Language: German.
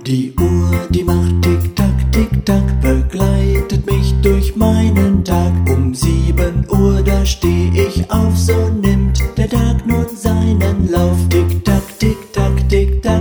Die Uhr, die macht Tick-Tack, Tick-Tack, begleitet mich durch meinen Tag.